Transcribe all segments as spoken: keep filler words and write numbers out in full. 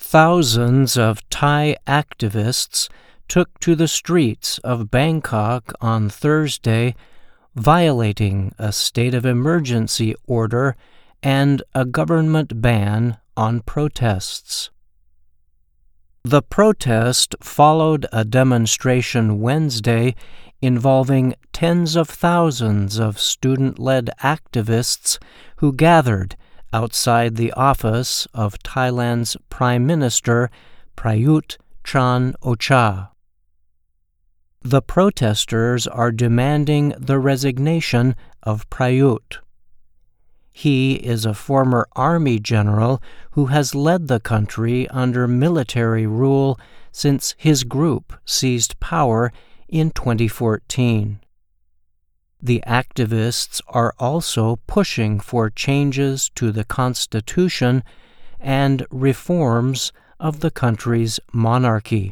Thousands of Thai activists took to the streets of Bangkok on Thursday, violating a state of emergency order and a government ban on protests. The protest followed a demonstration Wednesday involving tens of thousands of student-led activists who gathered outside the office of Thailand's Prime Minister Prayut Chan-o-cha. The protesters are demanding the resignation of Prayut. He is a former army general who has led the country under military rule since his group seized power in twenty fourteen. The activists are also pushing for changes to the constitution and reforms of the country's monarchy.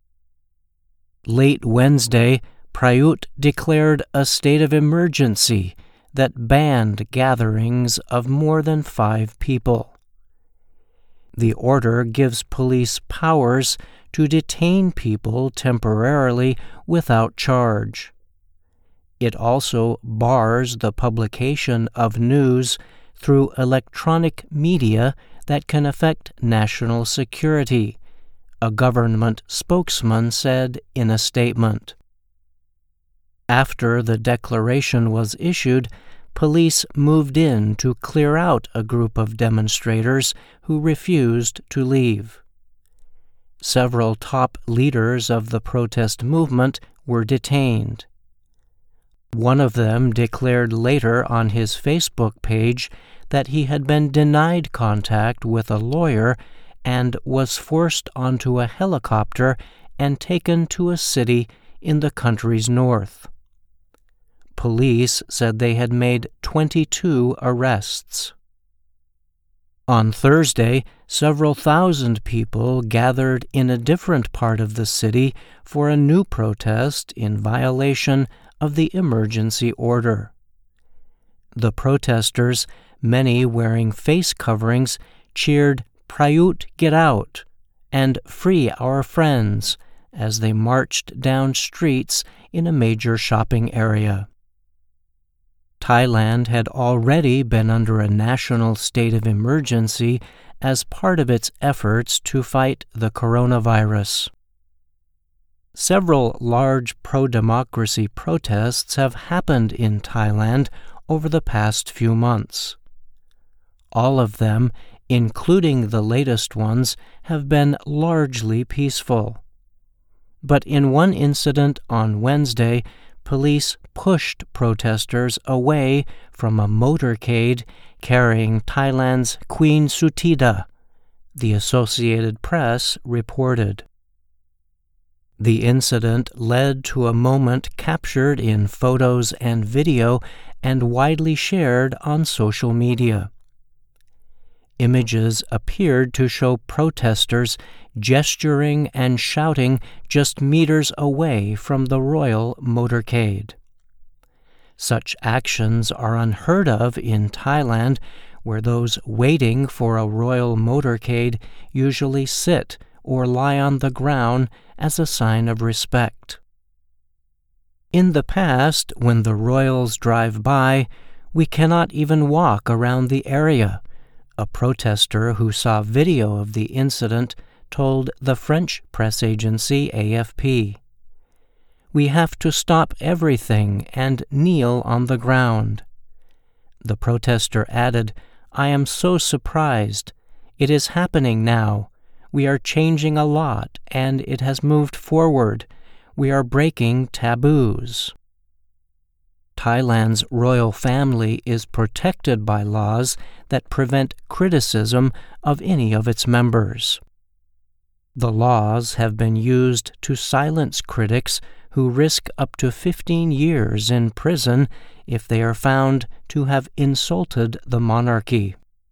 Late Wednesday, Prayut declared a state of emergency that banned gatherings of more than five people. The order gives police powers to detain people temporarily without charge. It also bars the publication of news through electronic media that can affect national security, a government spokesman said in a statement. After the declaration was issued, police moved in to clear out a group of demonstrators who refused to leave. Several top leaders of the protest movement were detained. One of them declared later on his Facebook page that he had been denied contact with a lawyer and was forced onto a helicopter and taken to a city in the country's north. Police said they had made twenty-two arrests. On Thursday, several thousand people gathered in a different part of the city for a new protest in violation of the emergency order. The protesters, many wearing face coverings, cheered, "Prayut, get out," and "Free our friends," as they marched down streets in a major shopping area. Thailand had already been under a national state of emergency as part of its efforts to fight the coronavirus. Several large pro-democracy protests have happened in Thailand over the past few months. All of them, including the latest ones, have been largely peaceful. But in one incident on Wednesday, police pushed protesters away from a motorcade carrying Thailand's Queen Suthida, the Associated Press reported. The incident led to a moment captured in photos and video and widely shared on social media. Images appeared to show protesters gesturing and shouting just meters away from the royal motorcade. Such actions are unheard of in Thailand, where those waiting for a royal motorcade usually sit or lie on the ground as a sign of respect. In the past, when the royals drive by, we cannot even walk around the area, a protester who saw video of the incident told the French press agency A F P. "We have to stop everything and kneel on the ground." The protester added, "I am so surprised. It is happening now. We are changing a lot, and it has moved forward. We are breaking taboos." Thailand's royal family is protected by laws that prevent criticism of any of its members. The laws have been used to silence critics who risk up to fifteen years in prison if they are found to have insulted the monarchy.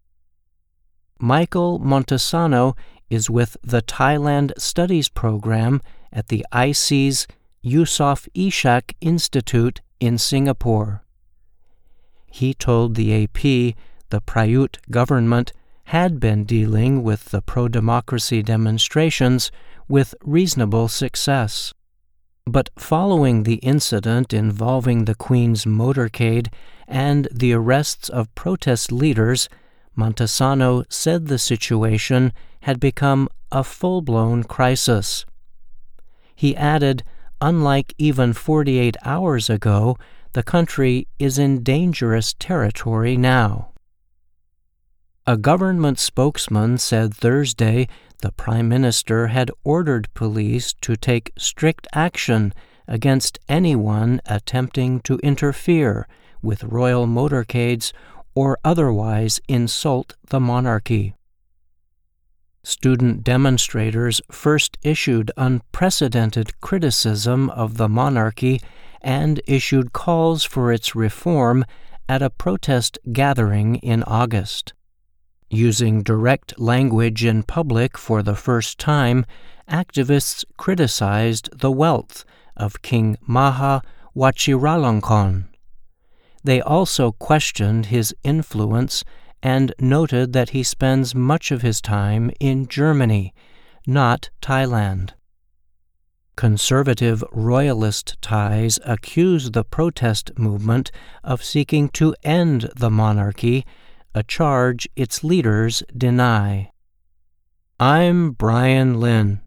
Michael Montesano is with the Thailand Studies Program at the I C's Yusof Ishak Institute in Singapore. He told the A P the Prayut government had been dealing with the pro-democracy demonstrations with reasonable success. But following the incident involving the Queen's motorcade and the arrests of protest leaders, Montesano said the situation had become a full-blown crisis. He added, unlike even forty-eight hours ago, the country is in dangerous territory now. A government spokesman said Thursday the Prime Minister had ordered police to take strict action against anyone attempting to interfere with royal motorcades or otherwise insult the monarchy. Student demonstrators first issued unprecedented criticism of the monarchy and issued calls for its reform at a protest gathering in August. Using direct language in public for the first time, activists criticized the wealth of King Maha Vajiralongkorn. They also questioned his influence and noted that he spends much of his time in Germany, not Thailand. Conservative royalist ties accuse the protest movement of seeking to end the monarchy, a charge its leaders deny. I'm Brian Lynn.